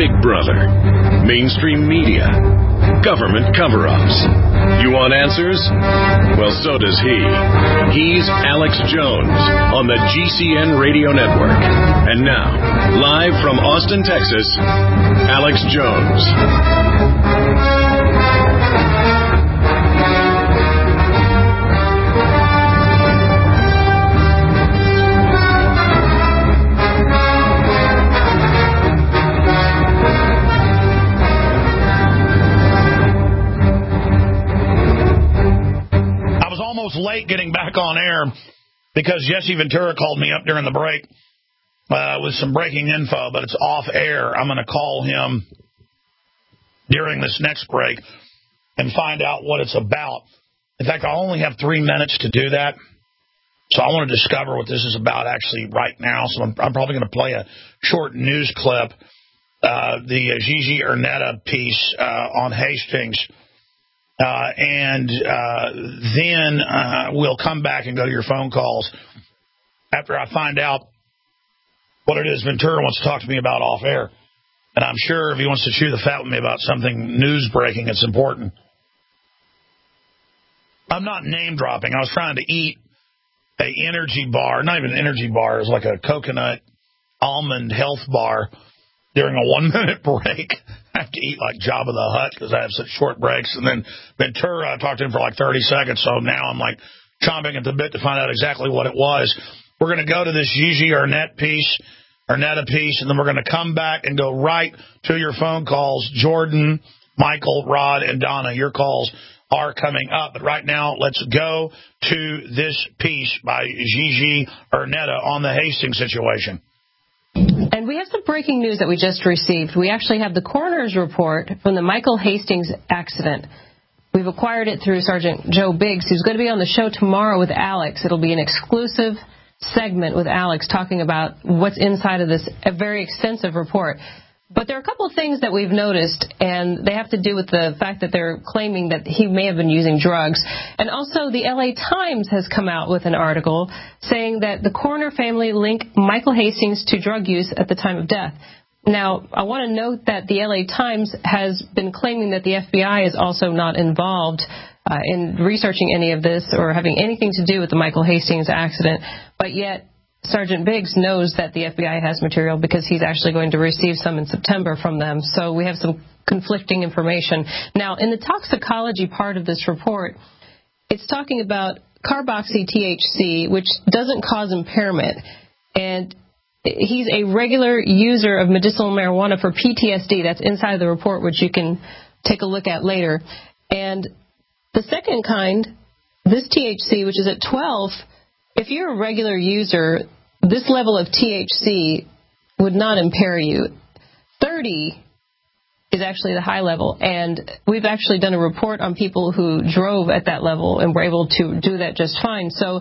Big Brother, mainstream media, government cover-ups. You want answers? Well, so does he. He's Alex Jones on the GCN Radio Network. And now, live from Austin, Texas, Alex Jones. Late getting back on air because Jesse Ventura called me up during the break with some breaking info, but it's off air. I'm going to call him during this next break and find out what it's about. In fact, I only have 3 minutes to do that, so I want to discover what this is about actually right now. So I'm probably going to play a short news clip, the Gigi Ernetta piece on Hastings. And then we'll come back and go to your phone calls after I find out what it is Ventura wants to talk to me about off air. And I'm sure if he wants to chew the fat with me about something news breaking, it's important. I'm not name dropping. I was trying to eat a energy bar, not even an energy bar, it was like a coconut almond health bar during a 1 minute break. I have to eat like Jabba the Hutt because I have such short breaks. And then Ventura, I talked to him for like 30 seconds, so now I'm like chomping at the bit to find out exactly what it was. We're going to go to this Gigi Ernetta piece, and then we're going to come back and go right to your phone calls. Jordan, Michael, Rod, and Donna, your calls are coming up. But right now, let's go to this piece by Gigi Ernetta on the Hastings situation. And we have some breaking news that we just received. We actually have the coroner's report from the Michael Hastings accident. We've acquired it through Sergeant Joe Biggs, who's going to be on the show tomorrow with Alex. It'll be an exclusive segment with Alex talking about what's inside of this a very extensive report. But there are a couple of things that we've noticed, and they have to do with the fact that they're claiming that he may have been using drugs. And also, the LA Times has come out with an article saying that the coroner family link Michael Hastings to drug use at the time of death. Now, I want to note that the LA Times has been claiming that the FBI is also not involved in researching any of this or having anything to do with the Michael Hastings accident, but yet Sergeant Biggs knows that the FBI has material because he's actually going to receive some in September from them. So we have some conflicting information. Now, in the toxicology part of this report, it's talking about carboxy-THC, which doesn't cause impairment. And he's a regular user of medicinal marijuana for PTSD. That's inside of the report, which you can take a look at later. And the second kind, this THC, which is at 12, if you're a regular user, this level of THC would not impair you. 30 is actually the high level, and we've actually done a report on people who drove at that level and were able to do that just fine. So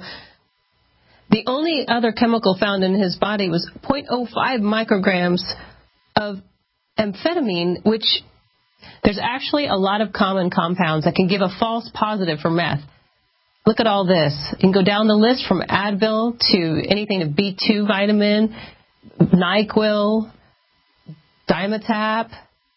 the only other chemical found in his body was 0.05 micrograms of amphetamine, which there's actually a lot of common compounds that can give a false positive for meth. Look at all this. You can go down the list from Advil to anything to B2 vitamin, NyQuil, Dimetap.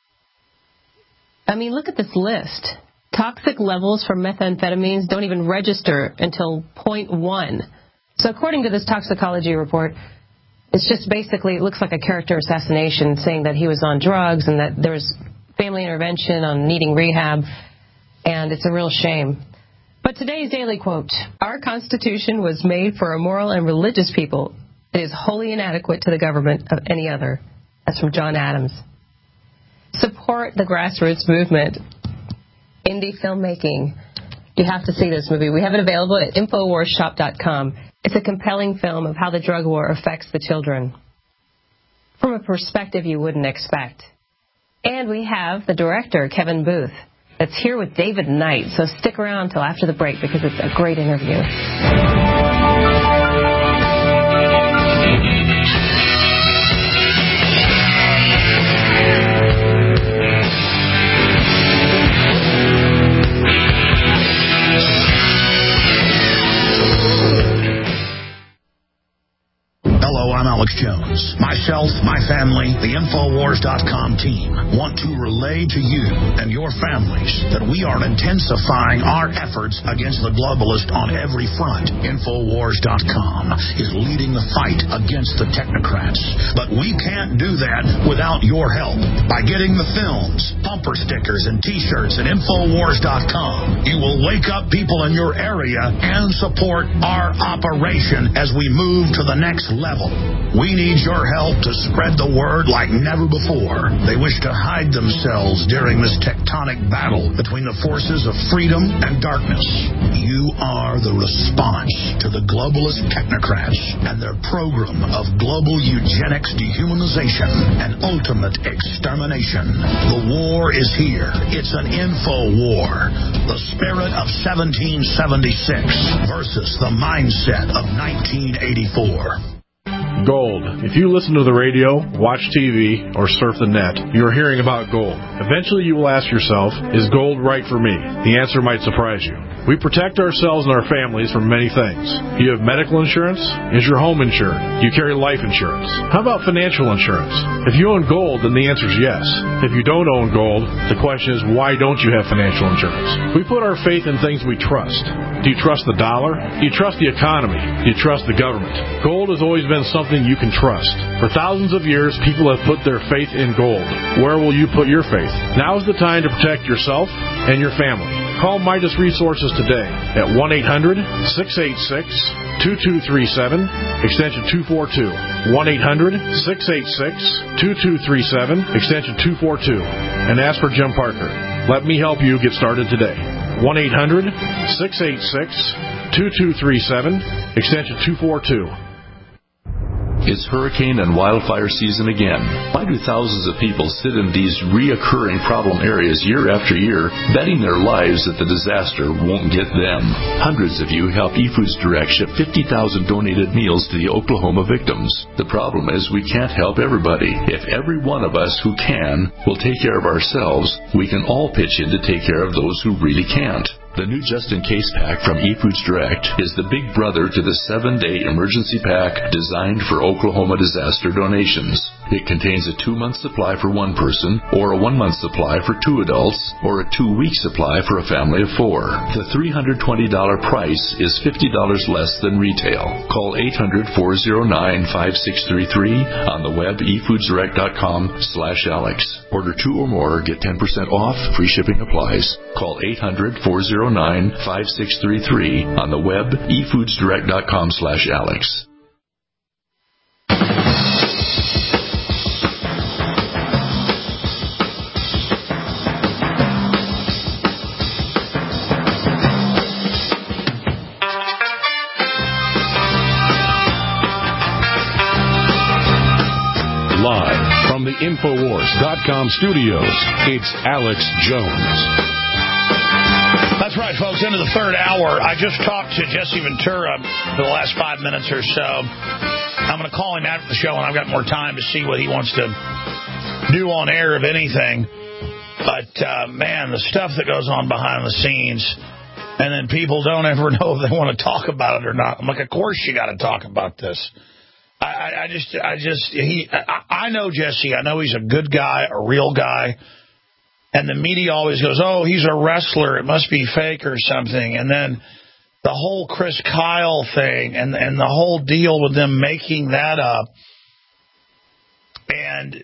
I mean, look at this list. Toxic levels for methamphetamines don't even register until 0.1. So according to this toxicology report, it's just basically, it looks like a character assassination saying that he was on drugs and that there was family intervention on needing rehab, and it's a real shame. But today's daily quote, our Constitution was made for a moral and religious people. It is wholly inadequate to the government of any other. That's from John Adams. Support the grassroots movement. Indie filmmaking. You have to see this movie. We have it available at InfoWarsShop.com. It's a compelling film of how the drug war affects the children from a perspective you wouldn't expect. And we have the director, Kevin Booth, that's here with David Knight. So stick around until after the break because it's a great interview. Hello, Hello, I'm Alex Jones. Myself, my family, the Infowars.com team want to relay to you and your families that we are intensifying our efforts against the globalist on every front. Infowars.com is leading the fight against the technocrats. But we can't do that without your help. By getting the films, bumper stickers, and T-shirts at Infowars.com, you will wake up people in your area and support our operation as we move to the next level. We need your help to spread the word like never before. They wish to hide themselves during this tectonic battle between the forces of freedom and darkness. You are the response to the globalist technocrats and their program of global eugenics, dehumanization, and ultimate extermination. The war is here. It's an info war. The spirit of 1776 versus the mindset of 1984. Gold. If you listen to the radio, watch TV, or surf the net, you are hearing about gold. Eventually you will ask yourself, is gold right for me? The answer might surprise you. We protect ourselves and our families from many things. You have medical insurance? Is your home insured? Do you carry life insurance? How about financial insurance? If you own gold, then the answer is yes. If you don't own gold, the question is, why don't you have financial insurance? We put our faith in things we trust. Do you trust the dollar? Do you trust the economy? Do you trust the government? Gold has always been something you can trust. For thousands of years, people have put their faith in gold. Where will you put your faith? Now is the time to protect yourself and your family. Call Midas Resources today at 1-800-686-2237, extension 242. 1-800-686-2237, extension 242. And ask for Jim Parker. Let me help you get started today. 1-800-686-2237, extension 242. It's hurricane and wildfire season again. Why do thousands of people sit in these reoccurring problem areas year after year, betting their lives that the disaster won't get them? Hundreds of you help eFoods Direct ship 50,000 donated meals to the Oklahoma victims. The problem is we can't help everybody. If every one of us who can will take care of ourselves, we can all pitch in to take care of those who really can't. The new just-in-case pack from eFoods Direct is the big brother to the 7-day emergency pack designed for Oklahoma disaster donations. It contains a 2-month supply for one person, or a 1-month supply for 2 adults, or a 2-week supply for a family of 4. The $320 price is $50 less than retail. Call 800-409-5633 on the web efoodsdirect.com/Alex. Order 2 or more, get 10% off, free shipping applies. Call 800-409-5633 on the web efoodsdirect.com/Alex. Live from the Infowars.com studios, it's Alex Jones. That's right, folks. Into the third hour. I just talked to Jesse Ventura for the last 5 minutes or so. I'm going to call him after the show, and I've got more time to see what he wants to do on air, if anything. But, man, the stuff that goes on behind the scenes, and then people don't ever know if they want to talk about it or not. I'm like, of course you got to talk about this. I know Jesse. I know he's a good guy, a real guy. And the media always goes, oh, he's a wrestler. It must be fake or something. And then the whole Chris Kyle thing and the whole deal with them making that up. And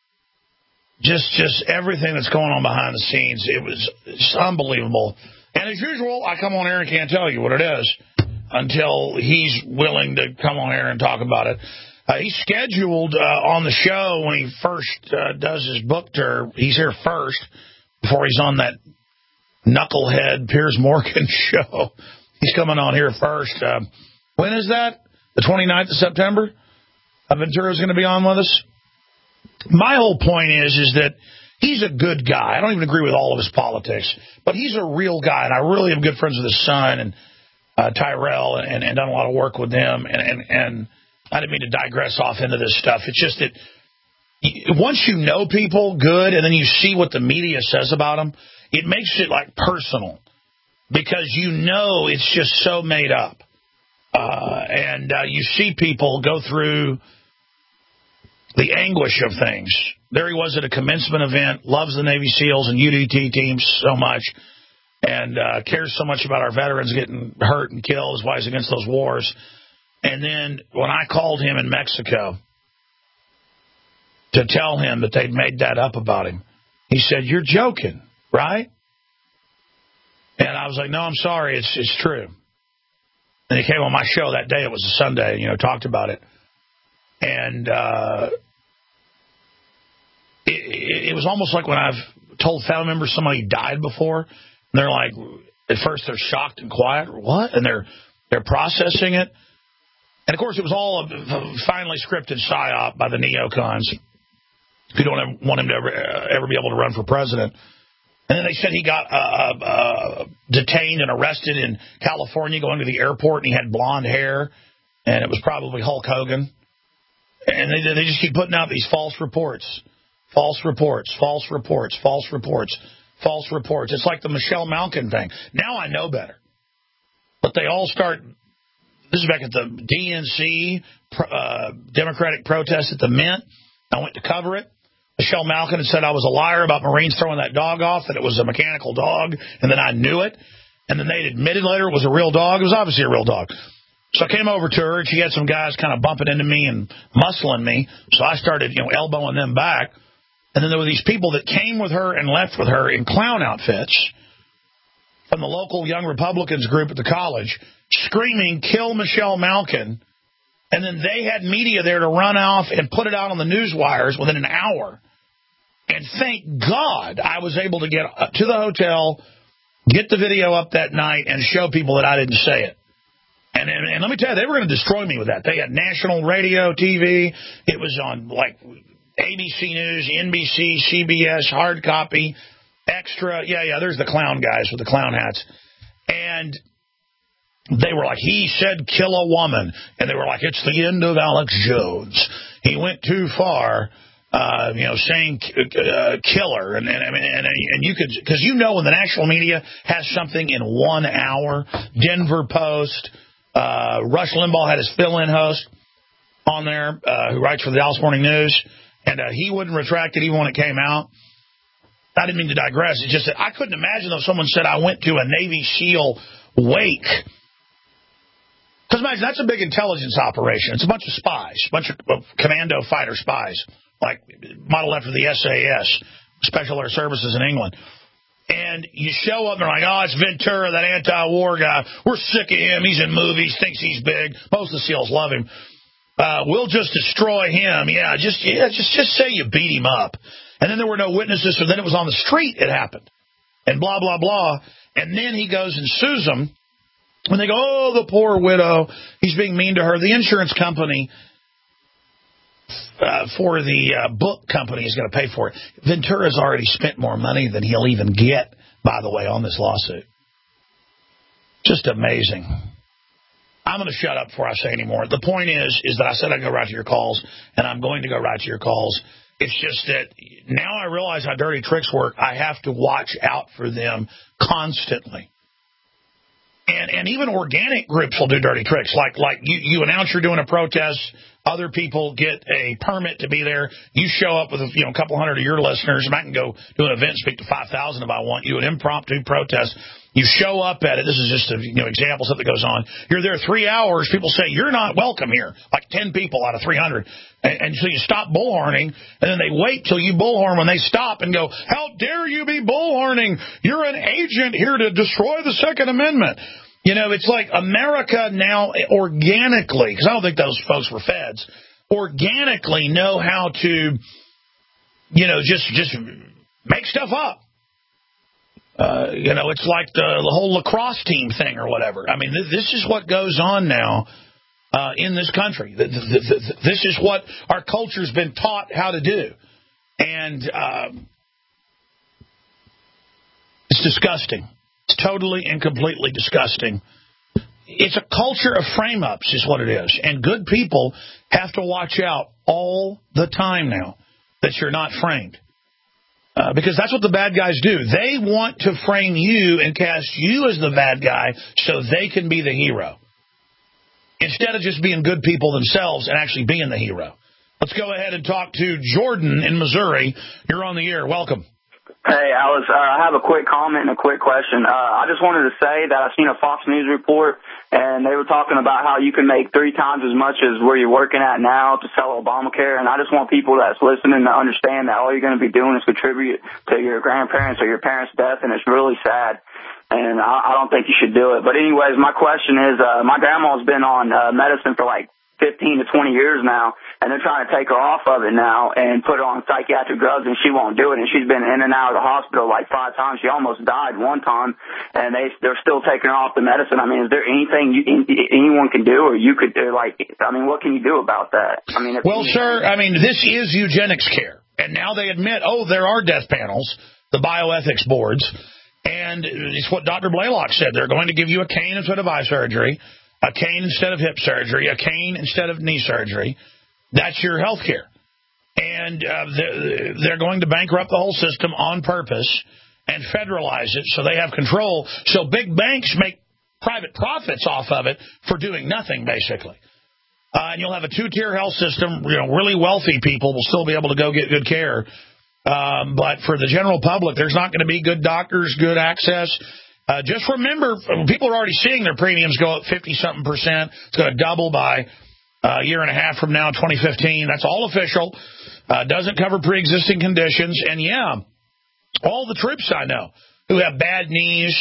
just everything that's going on behind the scenes. It was just unbelievable. And as usual, I come on air and can't tell you what it is until he's willing to come on air and talk about it. He's scheduled on the show when he first does his book tour. He's here first before he's on that knucklehead Piers Morgan show. He's coming on here first. When is that? The 29th of September? Ventura's going to be on with us. My whole point is that he's a good guy. I don't even agree with all of his politics, but he's a real guy, and I really am good friends with his son and Tyrell and done a lot of work with them. And I didn't mean to digress off into this stuff. It's just that once you know people good and then you see what the media says about them, it makes it like personal because you know it's just so made up. And you see people go through the anguish of things. There he was at a commencement event, loves the Navy SEALs and UDT teams so much, and cares so much about our veterans getting hurt and killed, is why he's against those wars. And then when I called him in Mexico to tell him that they'd made that up about him, he said, "You're joking, right?" And I was like, "No, I'm sorry, it's true." And he came on my show that day. It was a Sunday, talked about it. And it was almost like when I've told family members somebody died before, and they're like, at first they're shocked and quiet, what? And they're processing it. And, of course, it was all a finely scripted psyop by the neocons who don't want him to ever be able to run for president. And then they said he got detained and arrested in California going to the airport, and he had blonde hair, and it was probably Hulk Hogan. And they just keep putting out these false reports. False reports, false reports, false reports, false reports. It's like the Michelle Malkin thing. Now I know better. But they all start, this is back at the DNC, Democratic protest at the Mint. I went to cover it. Michelle Malkin had said I was a liar about Marines throwing that dog off, that it was a mechanical dog, and then I knew it. And then they admitted later it was a real dog. It was obviously a real dog. So I came over to her, and she had some guys kind of bumping into me and muscling me. So I started, elbowing them back. And then there were these people that came with her and left with her in clown outfits from the local Young Republicans group at the college, screaming, "Kill Michelle Malkin." And then they had media there to run off and put it out on the news wires within an hour. And thank God I was able to get to the hotel, get the video up that night, and show people that I didn't say it. And let me tell you, they were going to destroy me with that. They had national radio, TV. It was on, ABC News, NBC, CBS, hard copy, extra. Yeah, there's the clown guys with the clown hats. And they were like, he said kill a woman. And they were like, it's the end of Alex Jones. He went too far, saying killer. And you could, because when the national media has something in 1 hour, Denver Post, Rush Limbaugh had his fill-in host on there who writes for the Dallas Morning News. And he wouldn't retract it even when it came out. I didn't mean to digress. It's just that I couldn't imagine if someone said I went to a Navy SEAL wake. Because imagine, that's a big intelligence operation. It's a bunch of spies, a bunch of commando fighter spies, like modeled after the SAS, Special Air Services in England. And you show up and they're like, oh, it's Ventura, that anti-war guy. We're sick of him. He's in movies, thinks he's big. Most of the SEALs love him. We'll just destroy him. Just say you beat him up. And then there were no witnesses, so then it was on the street it happened. And blah, blah, blah. And then he goes and sues them. And they go, oh, the poor widow. He's being mean to her. The insurance company for the book company is going to pay for it. Ventura's already spent more money than he'll even get, by the way, on this lawsuit. Just amazing. I'm going to shut up before I say any more. The point is that I said I'd go right to your calls, and I'm going to go right to your calls. It's just that now I realize how dirty tricks work. I have to watch out for them constantly. And even organic groups will do dirty tricks. Like you announce you're doing a protest. Other people get a permit to be there. You show up with a couple hundred of your listeners, and I can go do an event and speak to 5,000 if I want. You an impromptu protest. You show up at it. This is just a example of something that goes on. You're there 3 hours. People say you're not welcome here. Like 10 people out of 300, and so you stop bullhorning, and then they wait till you bullhorn when they stop and go, "How dare you be bullhorning? You're an agent here to destroy the Second Amendment." It's like America now organically, because I don't think those folks were feds, organically know how to, just make stuff up. It's like the whole lacrosse team thing or whatever. I mean, this is what goes on now in this country. This is what our culture's been taught how to do. And it's disgusting. It's totally and completely disgusting. It's a culture of frame-ups is what it is. And good people have to watch out all the time now that you're not framed. Because that's what the bad guys do. They want to frame you and cast you as the bad guy so they can be the hero. instead of just being good people themselves and actually being the hero. Let's go ahead and talk to Jordan in Missouri. You're on the air. Welcome. Hey, Alice, I have a quick comment and a quick question. I just wanted to say that I've seen a Fox News report, and they were talking about how you can make 3 times as much as where you're working at now to sell Obamacare, and I just want people that's listening to understand that all you're going to be doing is contribute to your grandparents or your parents' death, and it's really sad. And I don't think you should do it. But anyways, my question is, my grandma's been on medicine for like 15 to 20 years now, and they're trying to take her off of it now and put her on psychiatric drugs, and she won't do it. And she's been in and out of the hospital like 5 times. She almost died one time, and they're still taking her off the medicine. I mean, is there anything anyone can do, or you could do? Like, I mean, what can you do about that? I mean, well, sir, I mean, this is eugenics care, and now they admit, there are death panels, the bioethics boards, and it's what Dr. Blaylock said. They're going to give you a cane instead of eye surgery, a cane instead of hip surgery, a cane instead of knee surgery. That's your health care. And they're going to bankrupt the whole system on purpose and federalize it so they have control. So big banks make private profits off of it for doing nothing, basically. And you'll have a 2-tier health system. Really wealthy people will still be able to go get good care. But for the general public, there's not going to be good doctors, good access. Just remember, people are already seeing their premiums go up 50-something%. It's going to double by a year and a half from now, 2015. That's all official. Doesn't cover pre-existing conditions. And, all the troops I know who have bad knees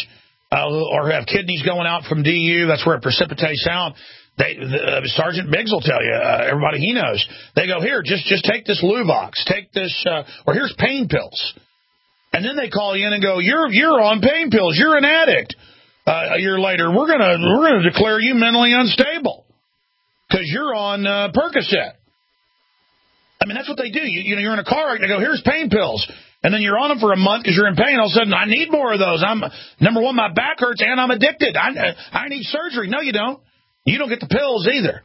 or have kidneys going out from DU, that's where it precipitates out. Sergeant Biggs will tell you, everybody he knows, they go, here, just take this Luvox, take this, or here's pain pills. And then they call you in and go, you're on pain pills. You're an addict. A year later, we're gonna declare you mentally unstable because you're on Percocet. I mean, that's what they do. You're in a car wreck, and they go, here's pain pills. And then you're on them for a month because you're in pain. All of a sudden, I need more of those. Number one, my back hurts, and I'm addicted. I need surgery. No, you don't. You don't get the pills either.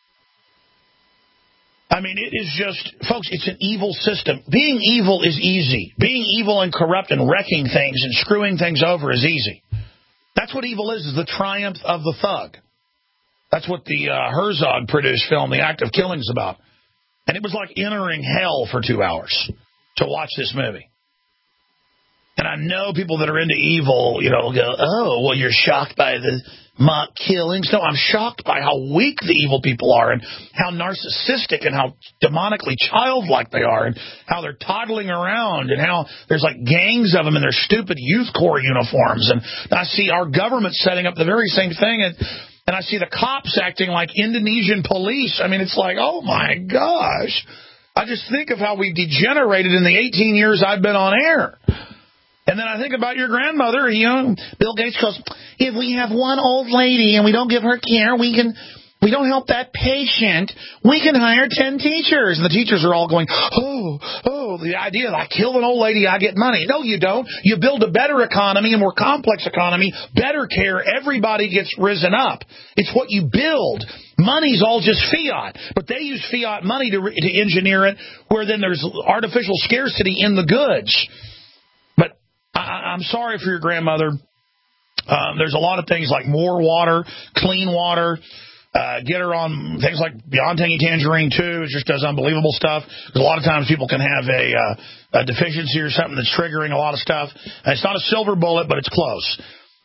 I mean, it is just, folks, it's an evil system. Being evil is easy. Being evil and corrupt and wrecking things and screwing things over is easy. That's what evil is the triumph of the thug. That's what the Herzog-produced film, The Act of Killing, is about. And it was like entering hell for 2 hours to watch this movie. And I know people that are into evil, will go, oh, well, you're shocked by the mock killings. No, I'm shocked by how weak the evil people are and how narcissistic and how demonically childlike they are and how they're toddling around and how there's like gangs of them in their stupid youth corps uniforms. And I see our government setting up the very same thing. And I see the cops acting like Indonesian police. I mean, it's like, oh, my gosh. I just think of how we've degenerated in the 18 years I've been on air. And then I think about your grandmother. Bill Gates goes, if we have one old lady and we don't give her care, we don't help that patient, we can hire 10 teachers. And the teachers are all going, oh, the idea that I kill an old lady, I get money. No, you don't. You build a better economy, a more complex economy, better care. Everybody gets risen up. It's what you build. Money's all just fiat. But they use fiat money to engineer it where then there's artificial scarcity in the goods. But I'm sorry for your grandmother. There's a lot of things like more water, clean water. Get her on things like Beyond Tangy Tangerine, too. It just does unbelievable stuff. Because a lot of times people can have a deficiency or something that's triggering a lot of stuff. And it's not a silver bullet, but it's close.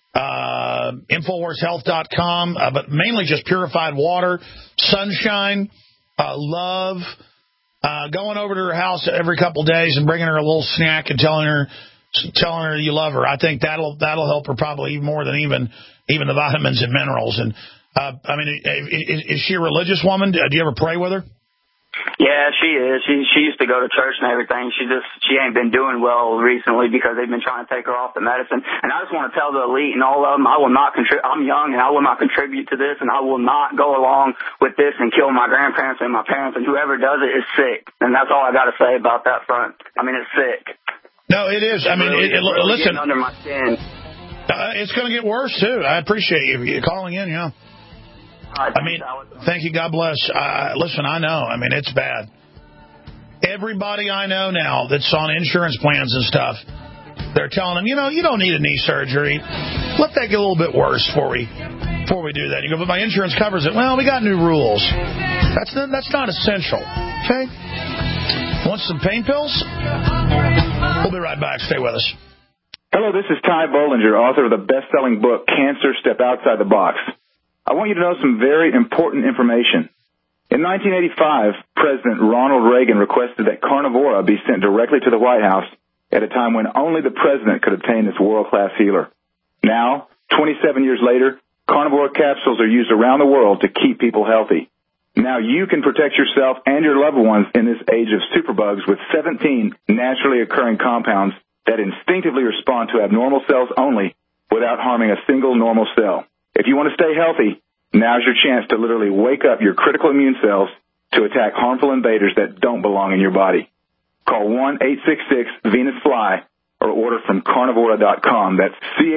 InfoWarsHealth.com, but mainly just purified water, sunshine, love, going over to her house every couple of days and bringing her a little snack and telling her you love her. I think that'll help her probably even more than even the vitamins and minerals. And is she a religious woman? Do you ever pray with her? Yeah, she is. She used to go to church and everything. She ain't been doing well recently because they've been trying to take her off the medicine. And I just want to tell the elite and all of them, I will not I'm young and I will not contribute to this, and I will not go along with this and kill my grandparents and my parents, and whoever does it is sick. And that's all I got to say about that front. I mean, it's sick. No, it is. I mean, really listen. Under my skin. It's going to get worse, too. I appreciate you calling in, yeah. Thank you. God bless. Listen, I know. I mean, it's bad. Everybody I know now that's on insurance plans and stuff, they're telling them, you don't need a knee surgery. Let that get a little bit worse before we do that. You go, but my insurance covers it. Well, we got new rules. That's not essential. Okay? Want some pain pills? We'll be right back. Stay with us. Hello, this is Ty Bollinger, author of the best-selling book, Cancer, Step Outside the Box. I want you to know some very important information. In 1985, President Ronald Reagan requested that Carnivora be sent directly to the White House at a time when only the president could obtain this world-class healer. Now, 27 years later, Carnivora capsules are used around the world to keep people healthy. Now you can protect yourself and your loved ones in this age of superbugs with 17 naturally occurring compounds that instinctively respond to abnormal cells only without harming a single normal cell. If you want to stay healthy, now's your chance to literally wake up your critical immune cells to attack harmful invaders that don't belong in your body. Call 1-866-VENUS-FLY or order from Carnivora.com. That's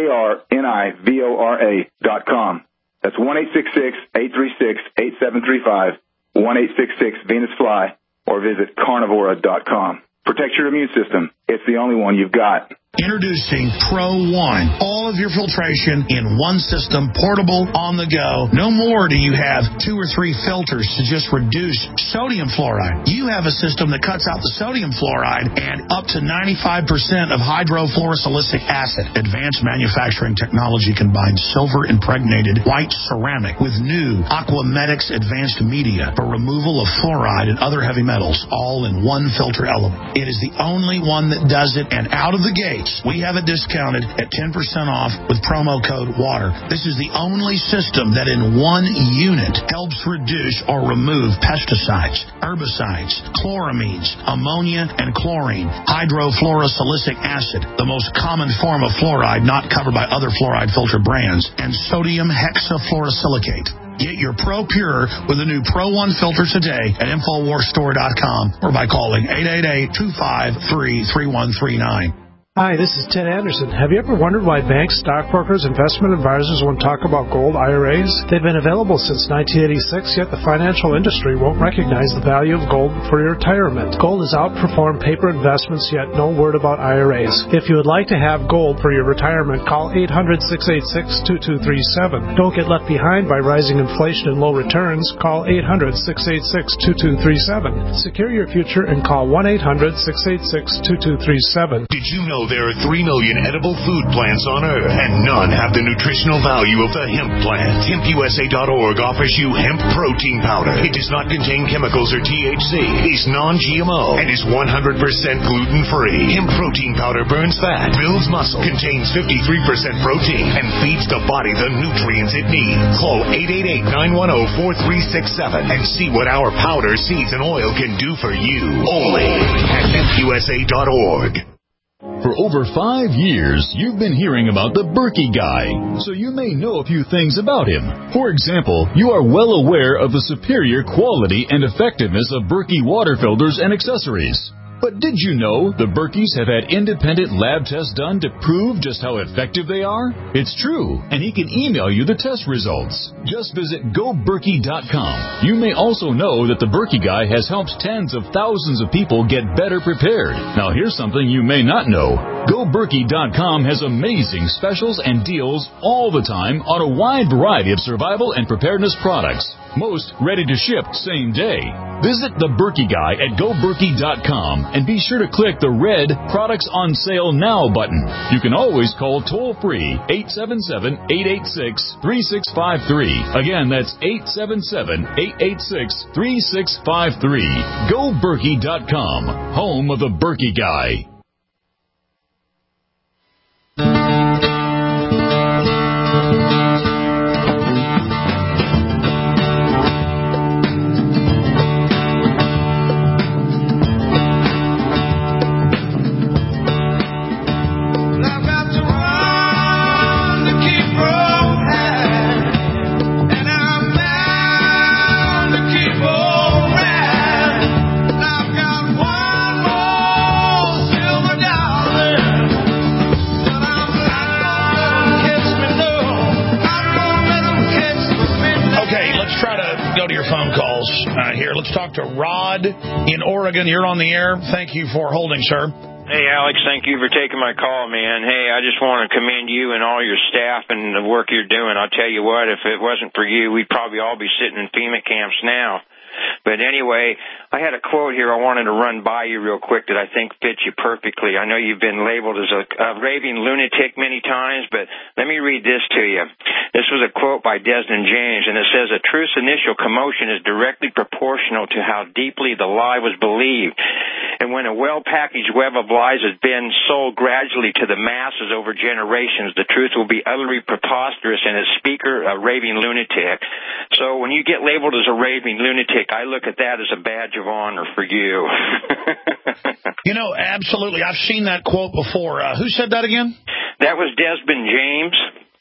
Carnivora.com. That's 1-866-836-8735, 1-866-VENUS-FLY, or visit Carnivora.com. Protect your immune system. It's the only one you've got. Introducing Pro One. All of your filtration in one system, portable, on the go. No more do you have 2 or 3 filters to just reduce sodium fluoride. You have a system that cuts out the sodium fluoride and up to 95% of hydrofluorosilicic acid. Advanced manufacturing technology combines silver-impregnated white ceramic with new Aquamedics advanced media for removal of fluoride and other heavy metals, all in one filter element. It is the only one that does it, and out of the gate, we have it discounted at 10% off with promo code WATER. This is the only system that in one unit helps reduce or remove pesticides, herbicides, chloramines, ammonia, and chlorine, hydrofluorosilicic acid, the most common form of fluoride not covered by other fluoride filter brands, and sodium hexafluorosilicate. Get your Pro Pure with the new Pro One filter today at InfoWarsStore.com or by calling 888-253-3139. Hi, this is Ted Anderson. Have you ever wondered why banks, stockbrokers, investment advisors won't talk about gold IRAs? They've been available since 1986, yet the financial industry won't recognize the value of gold for your retirement. Gold has outperformed paper investments, yet no word about IRAs. If you would like to have gold for your retirement, call 800-686-2237. Don't get left behind by rising inflation and low returns. Call 800-686-2237. Secure your future and call 1-800-686-2237. Did you know there are 3 million edible food plants on Earth, and none have the nutritional value of the hemp plant? HempUSA.org offers you hemp protein powder. It does not contain chemicals or THC, is non-GMO, and is 100% gluten-free. Hemp protein powder burns fat, builds muscle, contains 53% protein, and feeds the body the nutrients it needs. Call 888-910-4367 and see what our powder, seeds, and oil can do for you. Only at HempUSA.org. For over 5 years, you've been hearing about the Berkey Guy, so you may know a few things about him. For example, you are well aware of the superior quality and effectiveness of Berkey water filters and accessories. But did you know the Berkeys have had independent lab tests done to prove just how effective they are? It's true, and he can email you the test results. Just visit GoBerkey.com. You may also know that the Berkey Guy has helped tens of thousands of people get better prepared. Now here's something you may not know. GoBerkey.com has amazing specials and deals all the time on a wide variety of survival and preparedness products. Most ready to ship same day. Visit the Berkey Guy at GoBerkey.com and be sure to click the red Products on Sale Now button. You can always call toll-free 877-886-3653. Again, that's 877-886-3653. GoBerkey.com, home of the Berkey Guy. Here, let's talk to Rod in Oregon. You're on the air. Thank you for holding, sir. Hey, Alex, thank you for taking my call, man. Hey, I just want to commend you and all your staff and the work you're doing. I'll tell you what, if it wasn't for you, we'd probably all be sitting in FEMA camps now. But anyway, I had a quote here I wanted to run by you real quick that I think fits you perfectly. I know you've been labeled as a raving lunatic many times, but let me read this to you. This was a quote by Desmond James, and it says, "A truth's initial commotion is directly proportional to how deeply the lie was believed. And when a well-packaged web of lies has been sold gradually to the masses over generations, the truth will be utterly preposterous and its speaker a raving lunatic." So when you get labeled as a raving lunatic, I look at that as a badge of honor for you. You know, absolutely. I've seen that quote before. Who said that again? That was Desmond James.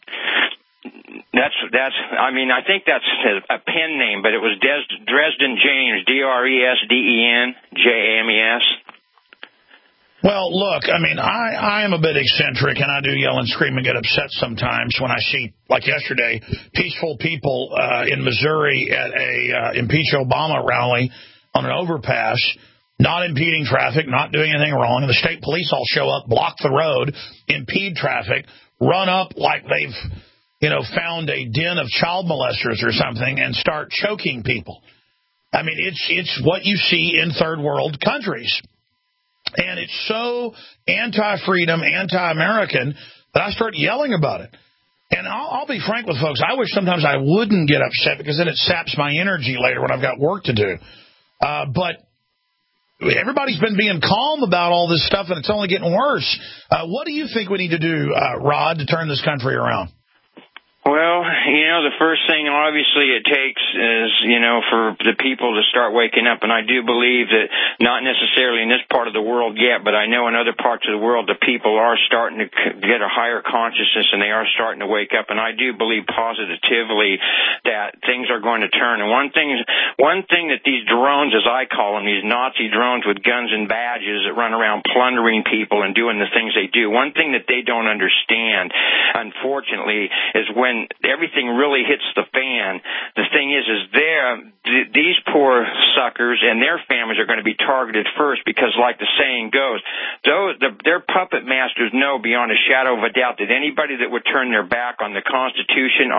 I think that's a pen name, but it was Dresden James, DRESDENJAMES. Well, look, I am a bit eccentric, and I do yell and scream and get upset sometimes when I see, like yesterday, peaceful people in Missouri at a Impeach Obama rally on an overpass, not impeding traffic, not doing anything wrong, and the state police all show up, block the road, impede traffic, run up like they've, found a den of child molesters or something and start choking people. It's what you see in third world countries. And it's so anti-freedom, anti-American that I start yelling about it. And I'll be frank with folks. I wish sometimes I wouldn't get upset because then it saps my energy later when I've got work to do. But everybody's been being calm about all this stuff, and it's only getting worse. What do you think we need to do, Rod, to turn this country around? Well, the first thing obviously it takes is, for the people to start waking up. And I do believe that not necessarily in this part of the world yet, but I know in other parts of the world the people are starting to get a higher consciousness and they are starting to wake up. And I do believe positively that things are going to turn. And one thing that these drones, as I call them, these Nazi drones with guns and badges that run around plundering people and doing the things they do, one thing that they don't understand, unfortunately, is when everything really hits the fan, the thing is these poor suckers and their families are going to be targeted first because, like the saying goes, their puppet masters know beyond a shadow of a doubt that anybody that would turn their back on the Constitution,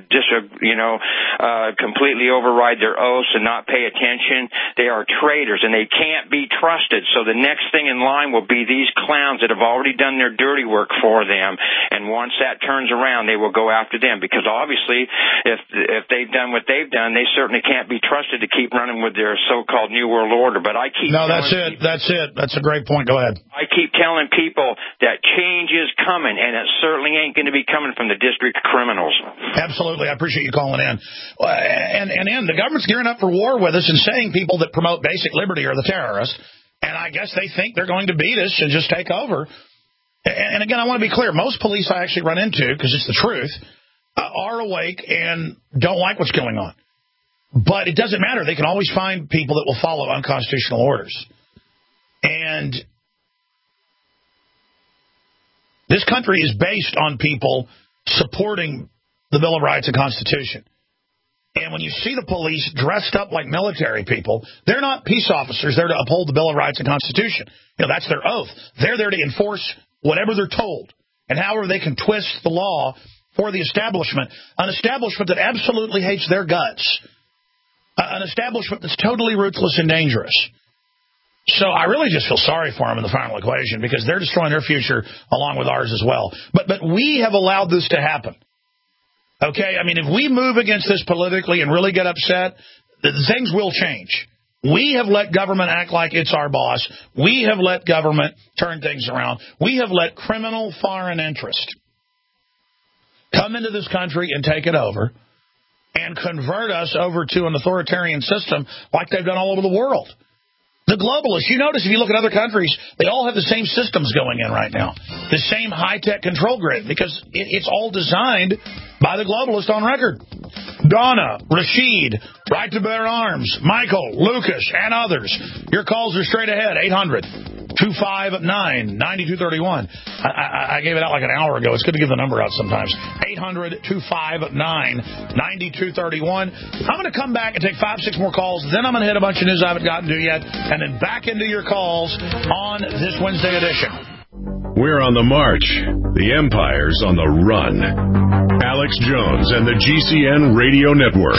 completely override their oaths and not pay attention, they are traitors and they can't be trusted. So the next thing in line will be these clowns that have already done their dirty work for them, and once that turns around, they will go after them. Because obviously, if they've done what they've done, they certainly can't be trusted to keep running with their so-called New World Order. But I keep that's it. That's a great point. Go ahead. I keep telling people that change is coming, and it certainly ain't going to be coming from the district criminals. Absolutely. I appreciate you calling in. And the government's gearing up for war with us and saying people that promote basic liberty are the terrorists. And I guess they think they're going to beat us and just take over. And again, I want to be clear. Most police I actually run into, because it's the truth, are awake and don't like what's going on. But it doesn't matter. They can always find people that will follow unconstitutional orders. And this country is based on people supporting the Bill of Rights and Constitution. And when you see the police dressed up like military people, they're not peace officers. They're to uphold the Bill of Rights and Constitution. That's their oath. They're there to enforce whatever they're told and however they can twist the law for the establishment, an establishment that absolutely hates their guts, an establishment that's totally ruthless and dangerous. So I really just feel sorry for them in the final equation because they're destroying their future along with ours as well. But we have allowed this to happen. Okay? If we move against this politically and really get upset, things will change. We have let government act like it's our boss. We have let government turn things around. We have let criminal foreign interest come into this country and take it over and convert us over to an authoritarian system like they've done all over the world. The globalists, you notice if you look at other countries, they all have the same systems going in right now, the same high-tech control grid, because it's all designed by the globalists on record. Donna, Rashid, Right to Bear Arms, Michael, Lucas, and others. Your calls are straight ahead, 800 800-259-9231. I gave it out like an hour ago. It's good to give the number out sometimes. 800-259-9231. I'm going to come back and take 5-6 more calls. Then I'm going to hit a bunch of news I haven't gotten to yet. And then back into your calls on this Wednesday edition. We're on the march. The empire's on the run. Alex Jones and the GCN Radio Network.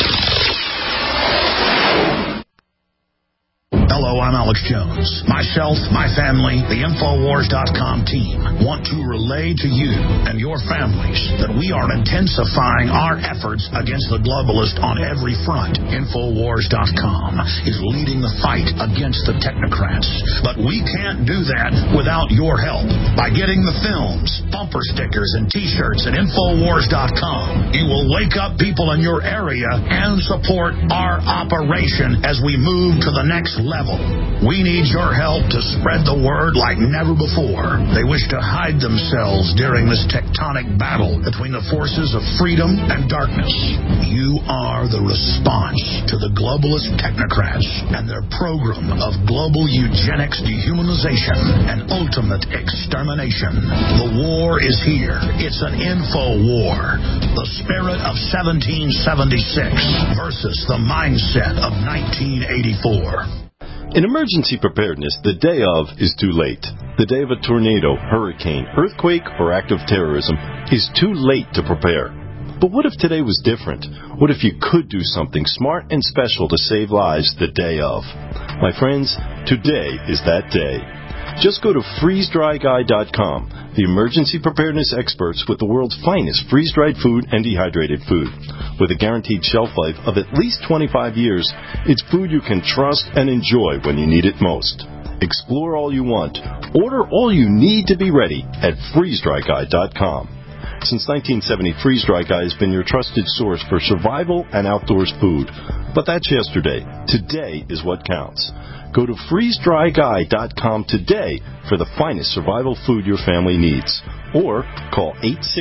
Hello, I'm Alex Jones. Myself, my family, the Infowars.com team want to relay to you and your families that we are intensifying our efforts against the globalists on every front. Infowars.com is leading the fight against the technocrats. But we can't do that without your help. By getting the films, bumper stickers, and T-shirts at Infowars.com, you will wake up people in your area and support our operation as we move to the next level. We need your help to spread the word like never before. They wish to hide themselves during this tectonic battle between the forces of freedom and darkness. You are the response to the globalist technocrats and their program of global eugenics, dehumanization, and ultimate extermination. The war is here. It's an info war. The spirit of 1776 versus the mindset of 1984. In emergency preparedness, the day of is too late. The day of a tornado, hurricane, earthquake, or act of terrorism is too late to prepare. But what if today was different? What if you could do something smart and special to save lives the day of? My friends, today is that day. Just go to freezedryguy.com, the emergency preparedness experts with the world's finest freeze-dried food and dehydrated food. With a guaranteed shelf life of at least 25 years, it's food you can trust and enjoy when you need it most. Explore all you want. Order all you need to be ready at freezedryguy.com. Since 1970, Freeze Dry Guy has been your trusted source for survival and outdoors food. But that's yesterday. Today is what counts. Go to freezedryguy.com today for the finest survival food your family needs. Or call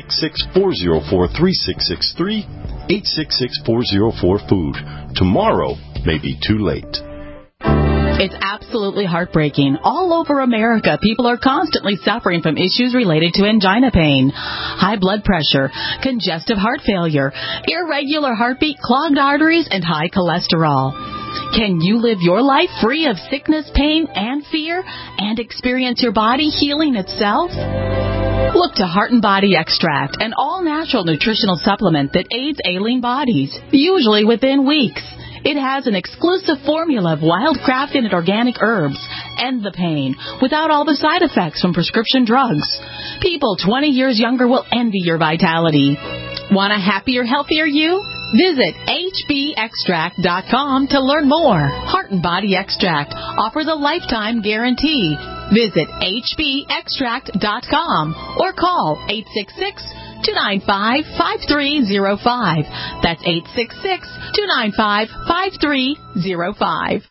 866-404-3663, 866-404-FOOD. Tomorrow may be too late. It's absolutely heartbreaking. All over America, people are constantly suffering from issues related to angina pain, high blood pressure, congestive heart failure, irregular heartbeat, clogged arteries, and high cholesterol. Can you live your life free of sickness, pain, and fear, and experience your body healing itself? Look to Heart and Body Extract, an all-natural nutritional supplement that aids ailing bodies, usually within weeks. It has an exclusive formula of wild-crafted and organic herbs. End the pain without all the side effects from prescription drugs. People 20 years younger will envy your vitality. Want a happier, healthier you? Visit hbextract.com to learn more. Heart and Body Extract offers a lifetime guarantee. Visit hbextract.com or call 866-295-5305. That's 866-295-5305.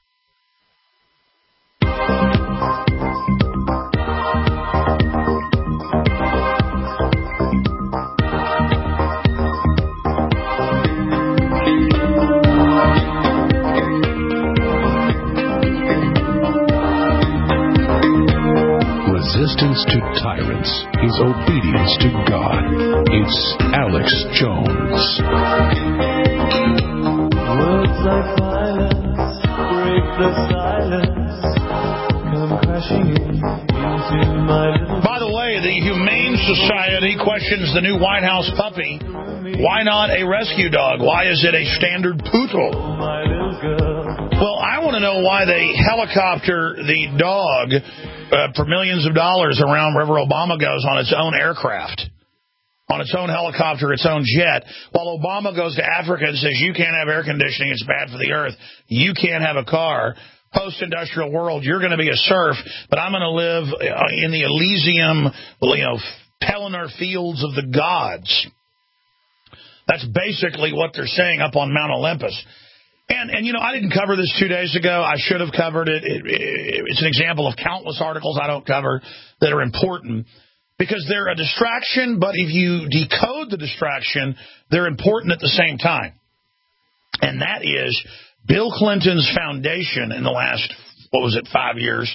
Resistance to tyrants is obedience to God. It's Alex Jones. Words like violence break the silence, come crashing into my little... By the way, the Humane Society questions the new White House puppy. Why not a rescue dog? Why is it a standard poodle? Well, I want to know why they helicopter the dog for millions of dollars around wherever Obama goes on its own aircraft, on its own helicopter, its own jet, while Obama goes to Africa and says, you can't have air conditioning, it's bad for the earth, you can't have a car. Post-industrial world, you're going to be a serf, but I'm going to live in the Elysium, Pelennor fields of the gods. That's basically what they're saying up on Mount Olympus. And I didn't cover this 2 days ago. I should have covered it. It's an example of countless articles I don't cover that are important because they're a distraction, but if you decode the distraction, they're important at the same time. And that is Bill Clinton's foundation in the last, 5 years,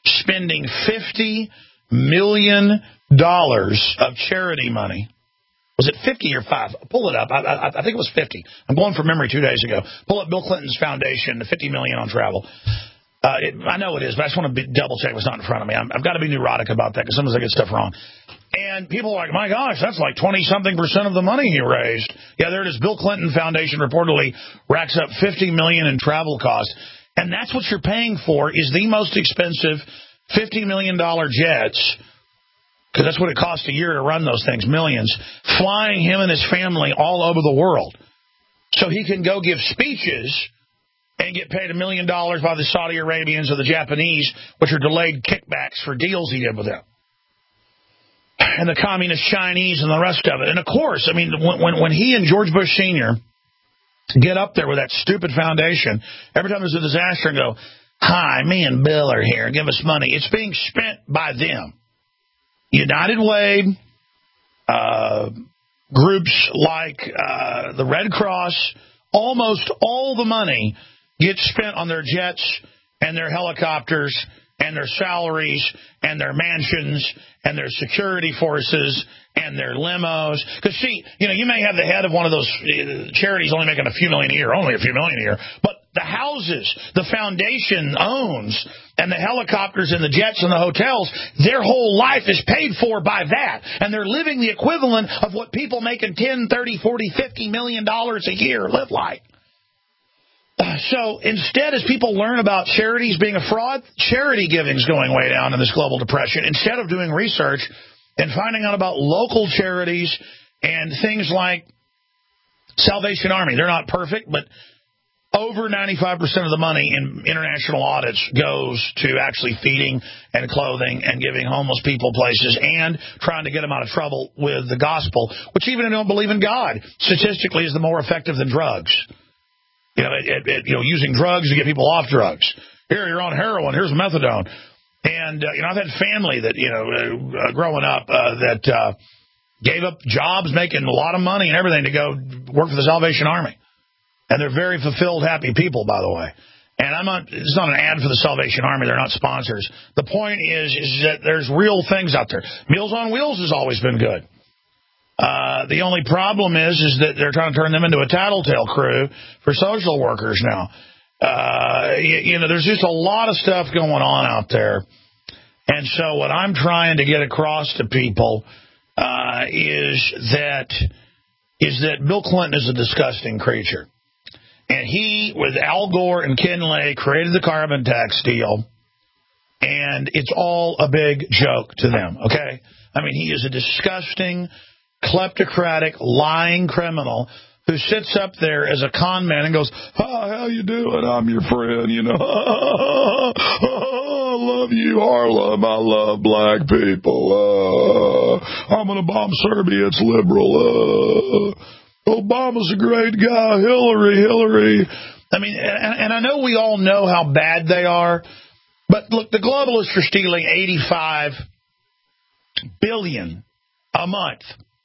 spending $50 million of charity money. Was it 50 or 5? Pull it up. I think it was 50. I'm going from memory 2 days ago. Pull up Bill Clinton's foundation, the $50 million on travel. I know it is, but I just want to double check what's not in front of me. I've got to be neurotic about that because sometimes I get stuff wrong. And people are like, my gosh, that's like 20-something% of the money he raised. Yeah, there it is. Bill Clinton Foundation reportedly racks up $50 million in travel costs. And that's what you're paying for is the most expensive $50 million jets, because that's what it costs a year to run those things, millions, flying him and his family all over the world so he can go give speeches and get paid $1 million by the Saudi Arabians or the Japanese, which are delayed kickbacks for deals he did with them, and the communist Chinese and the rest of it. And, of course, I mean, when he and George Bush Sr. get up there with that stupid foundation, every time there's a disaster and go, hi, me and Bill are here, give us money, it's being spent by them. United Way, groups like the Red Cross, almost all the money gets spent on their jets and their helicopters and their salaries and their mansions and their security forces and their limos. Because, see, you may have the head of one of those charities only making a few million a year, but the houses the foundation owns and the helicopters and the jets and the hotels, their whole life is paid for by that. And they're living the equivalent of what people making $10, $30, $40, $50 million a year live like. So instead, as people learn about charities being a fraud, charity giving's going way down in this global depression. Instead of doing research and finding out about local charities and things like Salvation Army. They're not perfect, but over 95% of the money in international audits goes to actually feeding and clothing and giving homeless people places and trying to get them out of trouble with the gospel, which even if they don't believe in God, statistically is the more effective than drugs. Using drugs to get people off drugs. Here, you're on heroin. Here's methadone. And, I've had family that, growing up that gave up jobs making a lot of money and everything to go work for the Salvation Army. And they're very fulfilled, happy people, by the way. And it's not an ad for the Salvation Army. They're not sponsors. The point is that there's real things out there. Meals on Wheels has always been good. The only problem is that they're trying to turn them into a tattletale crew for social workers now. There's just a lot of stuff going on out there. And so what I'm trying to get across to people is that Bill Clinton is a disgusting creature. And he, with Al Gore and Ken Lay, created the carbon tax deal. And it's all a big joke to them, okay? I mean, he is a disgusting, kleptocratic, lying criminal who sits up there as a con man and goes, how you doing? I'm your friend, I love you, Harlem. I love black people. I'm going to bomb Serbia. It's liberal. Obama's a great guy. Hillary. I mean, and I know we all know how bad they are, but look, the globalists are stealing $85 billion a month.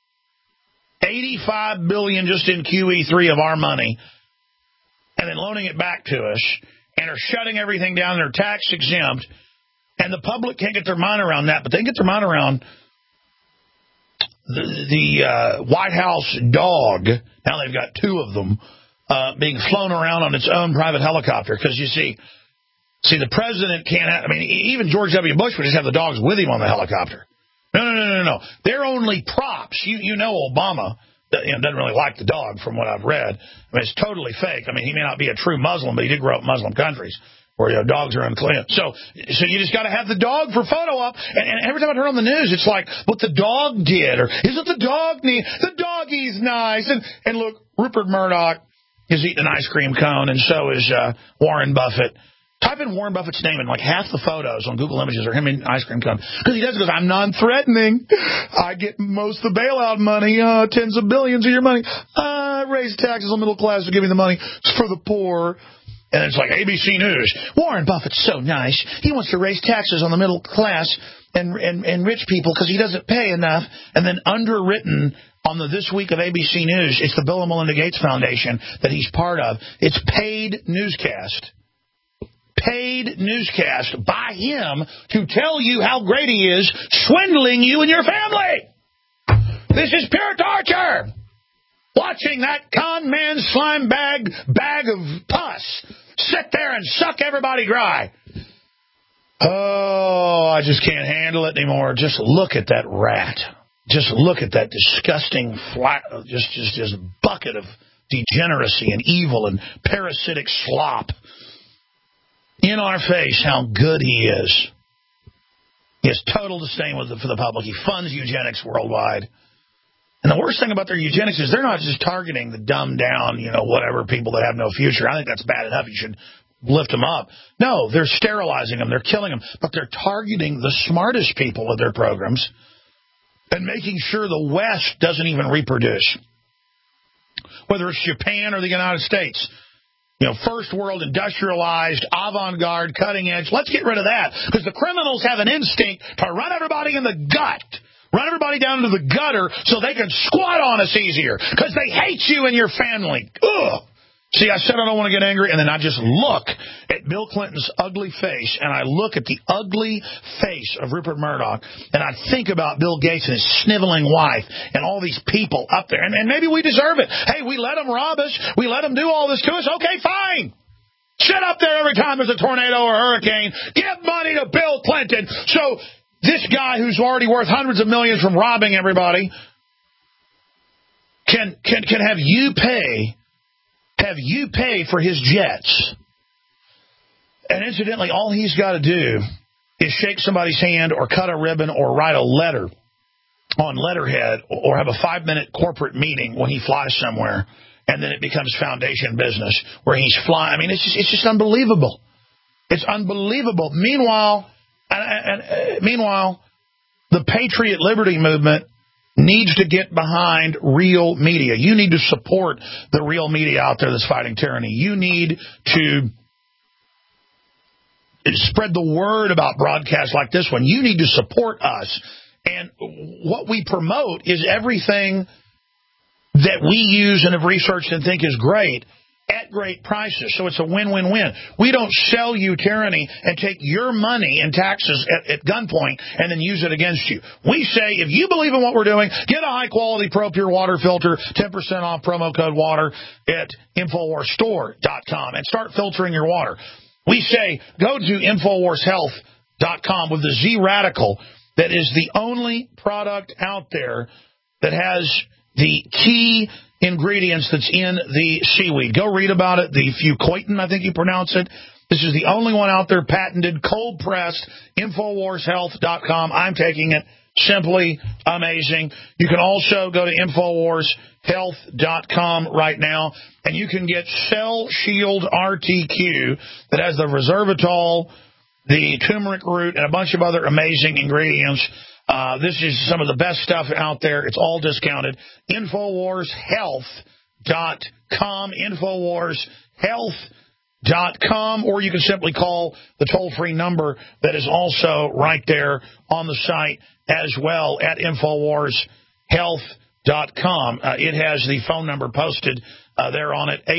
$85 billion just in QE3 of our money, and then loaning it back to us, and are shutting everything down. They're tax exempt, and the public can't get their mind around that, but they can get their mind around the White House dog. Now they've got two of them being flown around on its own private helicopter. Because you see, the president can't have, even George W. Bush would just have the dogs with him on the helicopter. No. They're only props. Obama doesn't really like the dog from what I've read. It's totally fake. He may not be a true Muslim, but he did grow up in Muslim countries where dogs are unclean. So you just got to have the dog for photo op. And every time I turn on the news, it's like what the dog did, or isn't the dog neat? The doggy's nice. And look, Rupert Murdoch is eating an ice cream cone, and so is Warren Buffett. Type in Warren Buffett's name, and like half the photos on Google Images are him in ice cream cone. Because he does it, goes, I'm non-threatening. I get most of the bailout money, tens of billions of your money. I raise taxes on middle class to give me the money. It's for the poor. And it's like ABC News. Warren Buffett's so nice. He wants to raise taxes on the middle class and rich people because he doesn't pay enough. And then underwritten on the This Week of ABC News, it's the Bill and Melinda Gates Foundation that he's part of. It's paid newscast. paid newscast by him to tell you how great he is, swindling you and your family. This is pure torture. Watching that con man slime bag of pus sit there and suck everybody dry. Oh, I just can't handle it anymore. Just look at that rat. Just look at that disgusting just bucket of degeneracy and evil and parasitic slop in our face. How good he is. He has total disdain for the public. He funds eugenics worldwide. And the worst thing about their eugenics is they're not just targeting the dumbed down, whatever people that have no future. I think that's bad enough. You should lift them up. No, they're sterilizing them. They're killing them. But they're targeting the smartest people with their programs and making sure the West doesn't even reproduce. Whether it's Japan or the United States. First world, industrialized, avant-garde, cutting edge. Let's get rid of that. Because the criminals have an instinct to run everybody in the gut. Run everybody down into the gutter so they can squat on us easier. Because they hate you and your family. Ugh. See, I said I don't want to get angry, and then I just look at Bill Clinton's ugly face, and I look at the ugly face of Rupert Murdoch, and I think about Bill Gates and his sniveling wife and all these people up there. And maybe we deserve it. Hey, we let them rob us. We let them do all this to us. Okay, fine. Sit up there every time there's a tornado or a hurricane. Give money to Bill Clinton. So this guy who's already worth hundreds of millions from robbing everybody can have you pay for his jets. And incidentally, all he's got to do is shake somebody's hand or cut a ribbon or write a letter on letterhead or have a 5-minute corporate meeting when he flies somewhere, and then it becomes foundation business where he's flying. I mean, it's just unbelievable. It's unbelievable. Meanwhile, the Patriot Liberty movement needs to get behind real media. You need to support the real media out there that's fighting tyranny. You need to spread the word about broadcasts like this one. You need to support us. And what we promote is everything that we use and have researched and think is great at great prices. So it's a win-win-win. We don't sell you tyranny and take your money and taxes at gunpoint and then use it against you. We say, if you believe in what we're doing, get a high-quality Pro Pure water filter, 10% off promo code WATER at InfoWarsStore.com and start filtering your water. We say, go to InfoWarsHealth.com with the Z-Radical. That is the only product out there that has the key ingredients that's in the seaweed. Go read about it. The fucoitin, I think you pronounce it. This is the only one out there, patented, cold-pressed, InfoWarsHealth.com. I'm taking it. Simply amazing. You can also go to InfoWarsHealth.com right now, and you can get Cell Shield RTQ that has the resveratrol, the turmeric root, and a bunch of other amazing ingredients. This is some of the best stuff out there. It's all discounted. InfoWarsHealth.com, InfoWarsHealth.com, or you can simply call the toll-free number that is also right there on the site as well at InfoWarsHealth.com. It has the phone number posted there on it,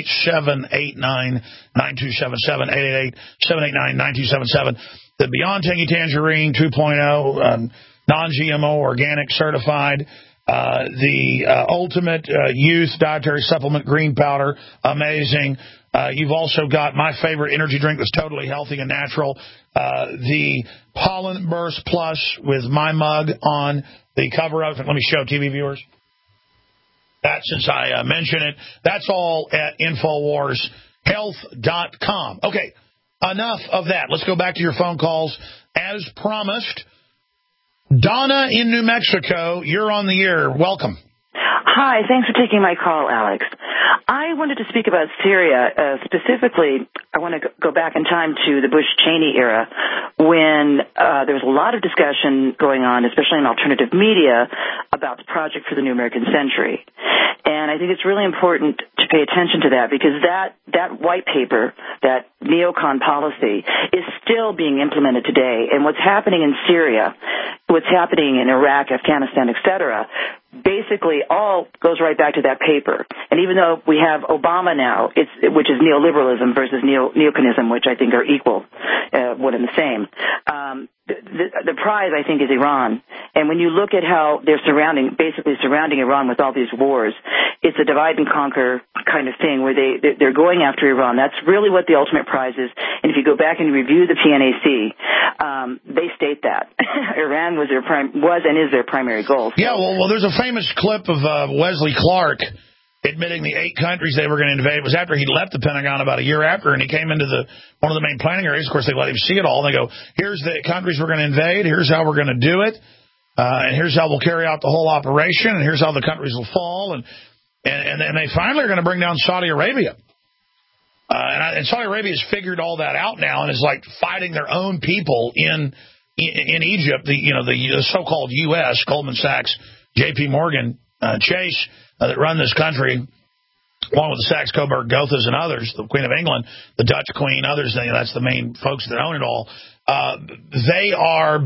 888-789-9277, 888-789-9277. The Beyond Tangy Tangerine 2.0, non-GMO, organic, certified. The Ultimate Youth Dietary Supplement Green Powder, amazing. You've also got my favorite energy drink that's totally healthy and natural, the Pollen Burst Plus with my mug on the cover of it. Let me show TV viewers that since I mentioned it. That's all at InfoWarsHealth.com. Okay. Enough of that. Let's go back to your phone calls. As promised, Donna in New Mexico, you're on the air. Welcome. Hi. Thanks for taking my call, Alex. I wanted to speak about Syria. Specifically, I want to go back in time to the Bush-Cheney era when there's a lot of discussion going on, especially in alternative media, about the Project for the New American Century. And I think it's really important to pay attention to that, because that white paper, that neocon policy, is still being implemented today. And what's happening in Syria, what's happening in Iraq, Afghanistan, etc., basically all goes right back to that paper. And even though we have Obama now, which is neoliberalism versus neoconism, which I think are equal, one and the same, the prize, I think, is Iran. And when you look at how they're basically surrounding Iran with all these wars, it's a divide and conquer kind of thing where they're going after Iran. That's really what the ultimate prize is. And if you go back and review the PNAC, they state that Iran was and is their primary goal. So, yeah, well, there's a famous clip of Wesley Clark admitting the 8 countries they were going to invade. It was after he left the Pentagon about a year after, and he came into one of the main planning areas. Of course, they let him see it all. And they go, here's the countries we're going to invade. Here's how we're going to do it. And here's how we'll carry out the whole operation. And here's how the countries will fall. And they finally are going to bring down Saudi Arabia. And Saudi Arabia has figured all that out now and is like fighting their own people in Egypt. The so-called U.S., Goldman Sachs, J.P. Morgan, Chase, that run this country, along with the Sachs, Coburg, Gothas, and others, the Queen of England, the Dutch Queen, others, that's the main folks that own it all. They are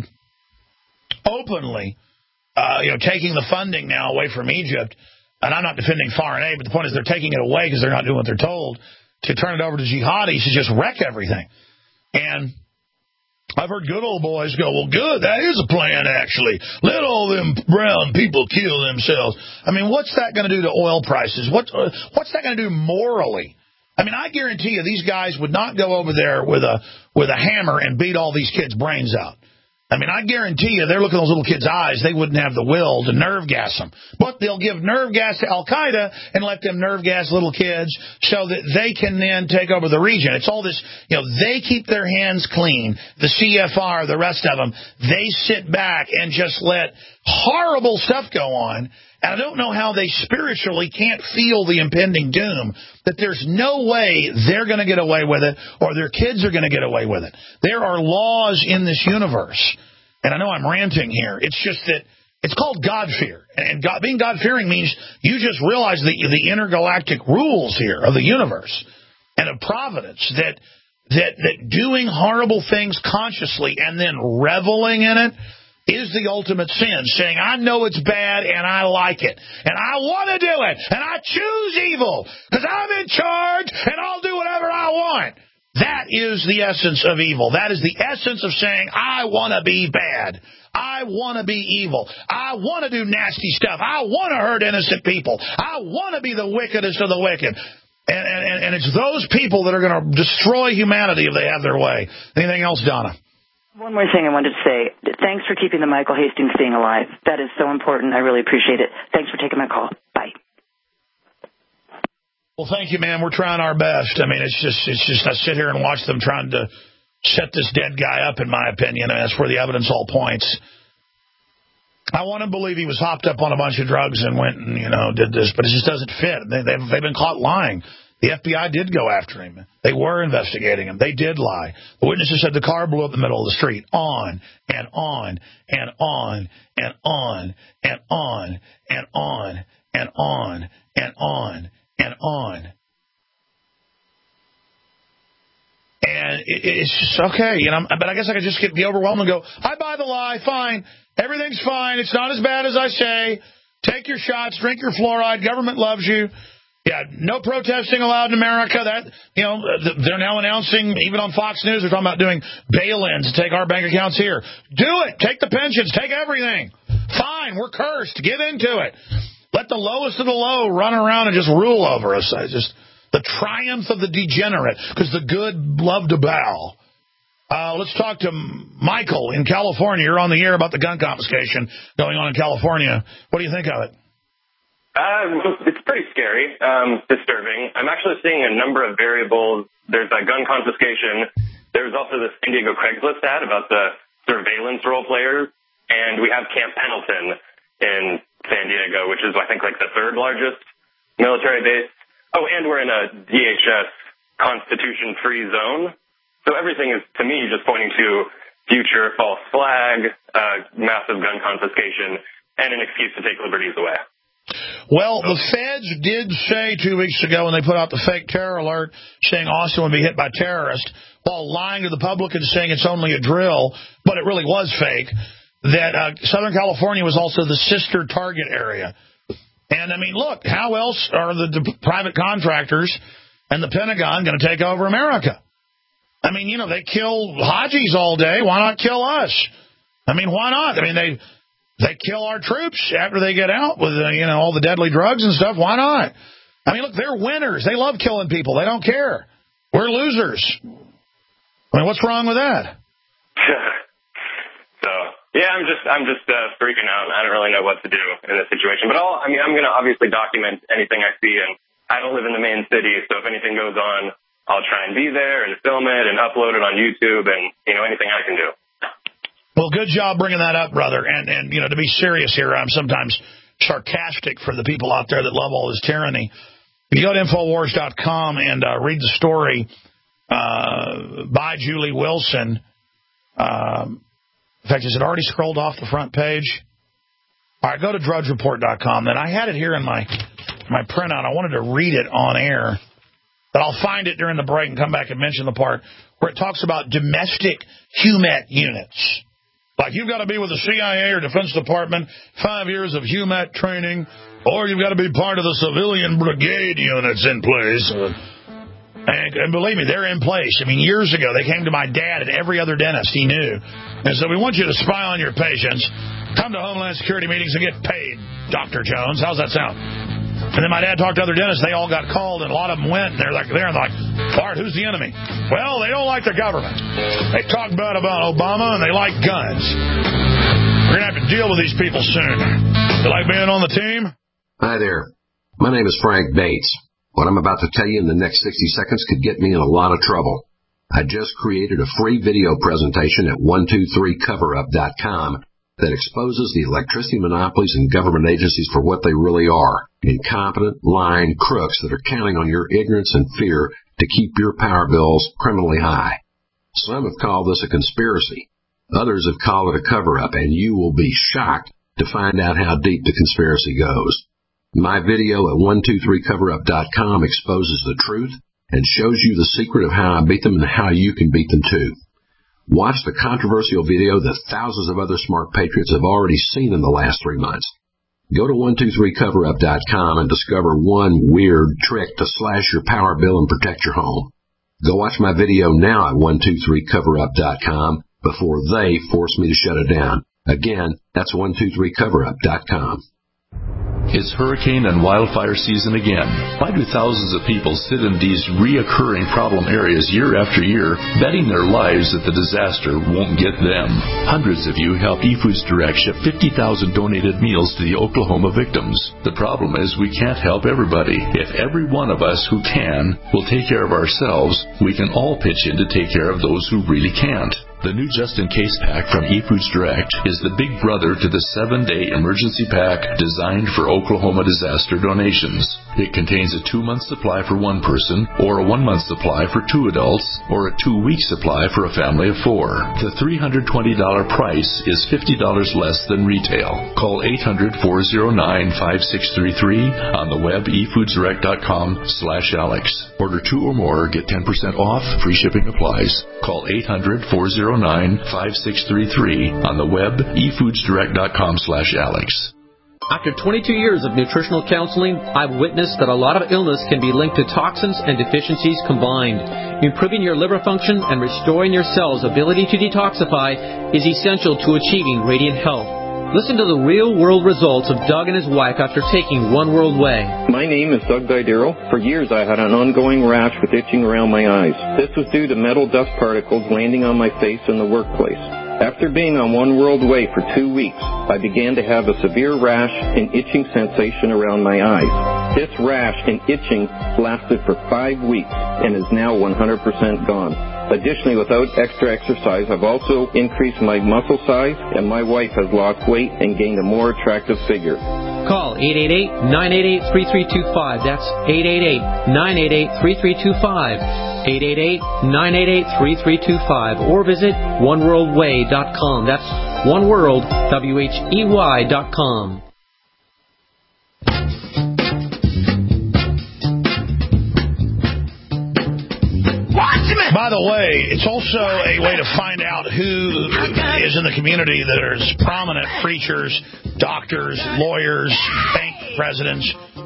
openly, taking the funding now away from Egypt. And I'm not defending foreign aid, but the point is they're taking it away because they're not doing what they're told, to turn it over to jihadis to just wreck everything. And I've heard good old boys go, well, good, that is a plan, actually. Let all them brown people kill themselves. I mean, what's that going to do to oil prices? What's that going to do morally? I mean, I guarantee you these guys would not go over there with a hammer and beat all these kids' brains out. I mean, I guarantee you they're looking at those little kids' eyes. They wouldn't have the will to nerve gas them. But they'll give nerve gas to Al-Qaeda and let them nerve gas little kids so that they can then take over the region. It's all this, they keep their hands clean. The CFR, the rest of them, they sit back and just let horrible stuff go on. And I don't know how they spiritually can't feel the impending doom, that there's no way they're going to get away with it or their kids are going to get away with it. There are laws in this universe. And I know I'm ranting here. It's just that it's called God-fear. And being God-fearing means you just realize the intergalactic rules here of the universe and of providence, that doing horrible things consciously and then reveling in it is the ultimate sin, saying, I know it's bad and I like it, and I want to do it, and I choose evil because I'm in charge and I'll do whatever I want. That is the essence of evil. That is the essence of saying, I want to be bad. I want to be evil. I want to do nasty stuff. I want to hurt innocent people. I want to be the wickedest of the wicked. And it's those people that are going to destroy humanity if they have their way. Anything else, Donna? One more thing I wanted to say. Thanks for keeping the Michael Hastings thing alive. That is so important. I really appreciate it. Thanks for taking my call. Bye. Well, thank you, man. We're trying our best. I mean, it's just I sit here and watch them trying to set this dead guy up, in my opinion, and that's where the evidence all points. I want to believe he was hopped up on a bunch of drugs and went and, did this, but it just doesn't fit. They've been caught lying. The FBI did go after him. They were investigating him. They did lie. The witnesses said the car blew up in the middle of the street. On and on and on and on and on and on and on and on and on. And it's just okay, but I guess I could just be overwhelmed and go, I buy the lie, fine. Everything's fine. It's not as bad as I say. Take your shots, drink your fluoride. Government loves you. Yeah, no protesting allowed in America. They're now announcing, even on Fox News, they're talking about doing bail-ins to take our bank accounts here. Do it. Take the pensions. Take everything. Fine. We're cursed. Give into it. Let the lowest of the low run around and just rule over us. The triumph of the degenerate, because the good love to bow. Let's talk to Michael in California. You're on the air about the gun confiscation going on in California. What do you think of it? It's pretty scary, disturbing. I'm actually seeing a number of variables. There's a gun confiscation. There's also the San Diego Craigslist ad about the surveillance role players. And we have Camp Pendleton in San Diego, which is, I think, like the third largest military base. Oh, and we're in a DHS Constitution-free zone. So everything is, to me, just pointing to future false flag, massive gun confiscation, and an excuse to take liberties away. Well, the feds did say 2 weeks ago when they put out the fake terror alert saying Austin would be hit by terrorists, while lying to the public and saying it's only a drill, but it really was fake, that Southern California was also the sister target area. And, I mean, look, how else are the private contractors and the Pentagon going to take over America? I mean, you know, they kill Hajis all day. Why not kill us? I mean, why not? I mean, they kill our troops after they get out with, all the deadly drugs and stuff. Why not? I mean, look, they're winners. They love killing people. They don't care. We're losers. I mean, what's wrong with that? So, yeah, I'm just freaking out. I don't really know what to do in this situation. But I'm going to obviously document anything I see, and I don't live in the main city, so if anything goes on, I'll try and be there and film it and upload it on YouTube and, anything I can do. Well, good job bringing that up, brother. And to be serious here, I'm sometimes sarcastic for the people out there that love all this tyranny. If you go to Infowars.com and read the story by Julie Wilson, in fact, is it already scrolled off the front page? All right, go to DrudgeReport.com. Then I had it here in my printout. I wanted to read it on air, but I'll find it during the break and come back and mention the part where it talks about domestic HUMET units. Like, you've got to be with the CIA or Defense Department, 5 years of HUMET training, or you've got to be part of the civilian brigade units in place. And believe me, they're in place. I mean, years ago, they came to my dad and every other dentist he knew and said, we want you to spy on your patients, come to Homeland Security meetings and get paid, Dr. Jones. How's that sound? And then my dad talked to other dentists. They all got called, and a lot of them went, and they're like, Bart, who's the enemy? Well, they don't like the government. They talk bad about Obama, and they like guns. We're going to have to deal with these people soon. You like being on the team? Hi there. My name is Frank Bates. What I'm about to tell you in the next 60 seconds could get me in a lot of trouble. I just created a free video presentation at 123coverup.com that exposes the electricity monopolies and government agencies for what they really are: incompetent, lying crooks that are counting on your ignorance and fear to keep your power bills criminally high. Some have called this a conspiracy. Others have called it a cover-up, and you will be shocked to find out how deep the conspiracy goes. My video at 123coverup.com exposes the truth and shows you the secret of how I beat them and how you can beat them too. Watch the controversial video that thousands of other smart patriots have already seen in the last 3 months. Go to 123coverup.com and discover one weird trick to slash your power bill and protect your home. Go watch my video now at 123coverup.com before they force me to shut it down. Again, that's 123coverup.com. It's hurricane and wildfire season again. Why do thousands of people sit in these reoccurring problem areas year after year, betting their lives that the disaster won't get them? Hundreds of you help eFoods Direct ship 50,000 donated meals to the Oklahoma victims. The problem is we can't help everybody. If every one of us who can will take care of ourselves, we can all pitch in to take care of those who really can't. The new just-in-case pack from eFoods Direct is the big brother to the 7-day emergency pack designed for Oklahoma disaster donations. It contains a 2-month supply for one person, or a 1-month supply for 2 adults, or a 2-week supply for a family of 4. The $320 price is $50 less than retail. Call 800-409-5633 on the web efoodsdirect.com/Alex. Order 2 or more, get 10% off, free shipping applies. Call 800-409-5633 on the web efoodsdirect.com/Alex. After 22 years of nutritional counseling, I've witnessed that a lot of illness can be linked to toxins and deficiencies combined. Improving your liver function and restoring your cells' ability to detoxify is essential to achieving radiant health. Listen to the real-world results of Doug and his wife after taking One World Way. My name is Doug Didero. For years I had an ongoing rash with itching around my eyes. This was due to metal dust particles landing on my face in the workplace. After being on One World Way for 2 weeks, I began to have a severe rash and itching sensation around my eyes. This rash and itching lasted for 5 weeks and is now 100% gone. Additionally, without extra exercise, I've also increased my muscle size, and my wife has lost weight and gained a more attractive figure. Call 888-988-3325. That's 888-988-3325. 888-988-3325. Or visit oneworldway.com. That's oneworldwhey.com. By the way, it's also a way to find out who is in the community that are prominent preachers, doctors, lawyers, bank presidents,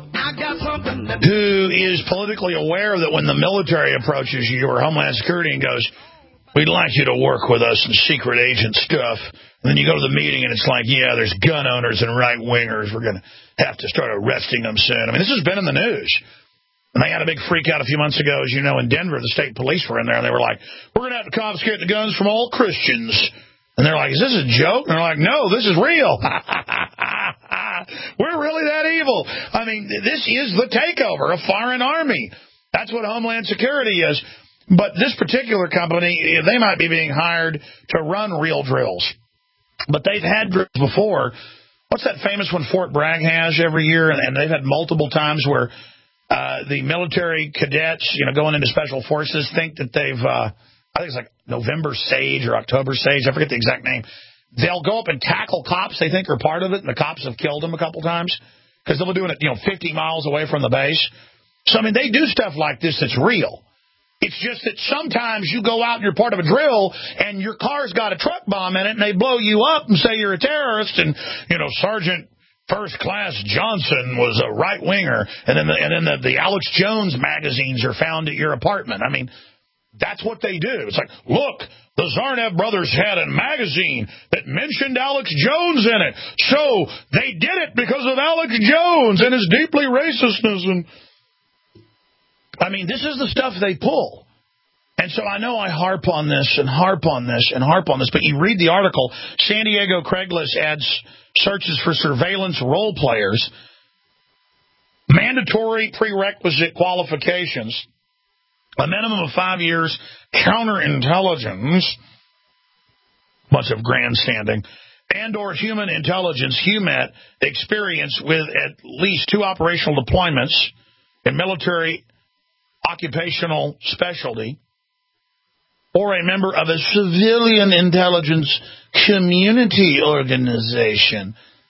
who is politically aware that when the military approaches you or Homeland Security and goes, we'd like you to work with us in secret agent stuff, and then you go to the meeting and it's like, yeah, there's gun owners and right-wingers. We're going to have to start arresting them soon. I mean, this has been in the news. And they had a big freak out a few months ago, as you know, in Denver. The state police were in there, and they were like, we're going to have to confiscate the guns from all Christians. And they're like, is this a joke? And they're like, no, this is real. We're really that evil. I mean, this is the takeover, a foreign army. That's what Homeland Security is. But this particular company, they might be being hired to run real drills. But they've had drills before. What's that famous one Fort Bragg has every year? And they've had multiple times where the military cadets, going into special forces think that they've, I think it's like November Sage or October Sage, I forget the exact name. They'll go up and tackle cops they think are part of it, and the cops have killed them a couple times because they'll be doing it, 50 miles away from the base. So, I mean, they do stuff like this that's real. It's just that sometimes you go out and you're part of a drill and your car's got a truck bomb in it and they blow you up and say you're a terrorist and, Sergeant First Class Johnson was a right-winger, and then the Alex Jones magazines are found at your apartment. I mean, that's what they do. It's like, look, the Zarnev brothers had a magazine that mentioned Alex Jones in it, so they did it because of Alex Jones and his deeply racistness. And I mean, this is the stuff they pull. And so I know I harp on this and harp on this and harp on this, but you read the article, San Diego Craigslist adds searches for surveillance role players, mandatory prerequisite qualifications, a minimum of 5 years, counterintelligence, bunch of grandstanding, and or human intelligence, HUMINT, experience with at least 2 operational deployments in military occupational specialty, or a member of a civilian intelligence community organization.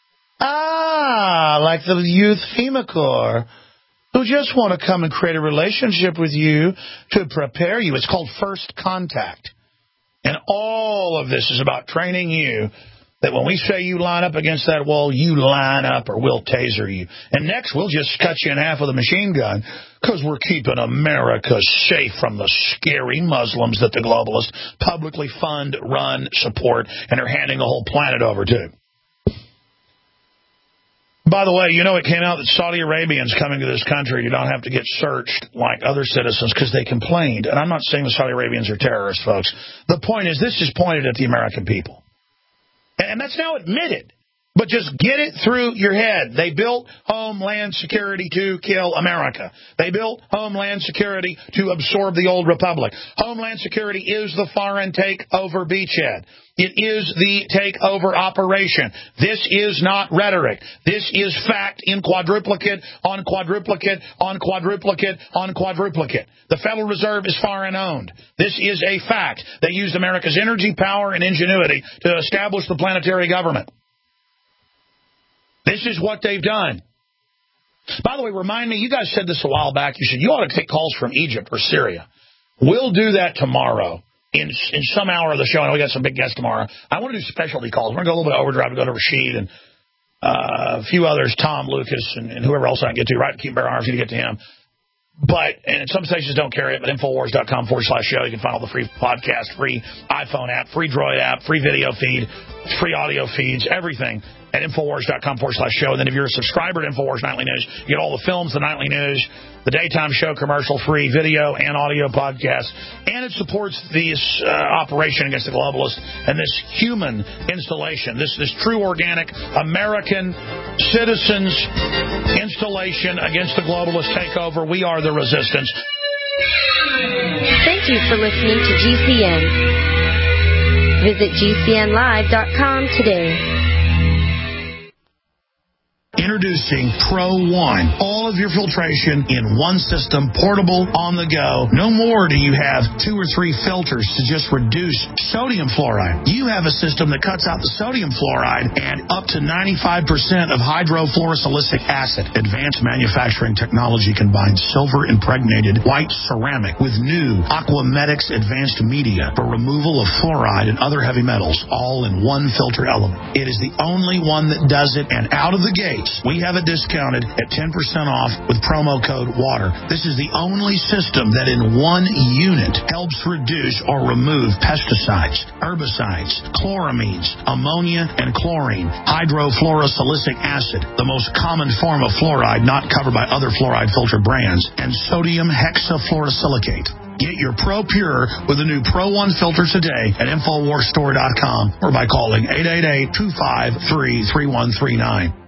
Like the Youth FEMA Corps, who just want to come and create a relationship with you to prepare you. It's called First Contact. And all of this is about training you that when we say you line up against that wall, you line up or we'll taser you. And next, we'll just cut you in half with a machine gun because we're keeping America safe from the scary Muslims that the globalists publicly fund, run, support, and are handing the whole planet over to. By the way, it came out that Saudi Arabians coming to this country, you don't have to get searched like other citizens because they complained. And I'm not saying the Saudi Arabians are terrorists, folks. The point is, this is pointed at the American people. And that's now admitted. But just get it through your head. They built Homeland Security to kill America. They built Homeland Security to absorb the old republic. Homeland Security is the foreign takeover beachhead. It is the takeover operation. This is not rhetoric. This is fact in quadruplicate on quadruplicate on quadruplicate on quadruplicate. The Federal Reserve is foreign owned. This is a fact. They used America's energy, power, and ingenuity to establish the planetary government. This is what they've done. By the way, remind me, you guys said this a while back. You said you ought to take calls from Egypt or Syria. We'll do that tomorrow in some hour of the show. I know we got some big guests tomorrow. I want to do specialty calls. We're going to go a little bit overdrive to go to Rashid and a few others, Tom, Lucas, and whoever else I can get to. Right, keep bear arms to get to him. And some stations don't carry it, but Infowars.com/show. You can find all the free podcast, free iPhone app, free Droid app, free video feed, free audio feeds, everything at Infowars.com/show. And then if you're a subscriber to Infowars Nightly News, you get all the films, the nightly news, the daytime show, commercial-free video and audio podcast. And it supports this operation against the globalists and this human installation, this true organic American citizens installation against the globalist takeover. We are the resistance. Thank you for listening to GCN. Visit GCNlive.com today. Introducing Pro One. All of your filtration in one system, portable, on the go. No more do you have 2 or 3 filters to just reduce sodium fluoride. You have a system that cuts out the sodium fluoride and up to 95% of hydrofluorosilicic acid. Advanced manufacturing technology combines silver-impregnated white ceramic with new Aquamedics advanced media for removal of fluoride and other heavy metals, all in one filter element. It is the only one that does it, and out of the gates, we have it discounted at 10% off with promo code WATER. This is the only system that in one unit helps reduce or remove pesticides, herbicides, chloramines, ammonia, and chlorine, hydrofluorosilicic acid, the most common form of fluoride not covered by other fluoride filter brands, and sodium hexafluorosilicate. Get your Pro Pure with the new Pro One filter today at InfoWarsStore.com or by calling 888-253-3139.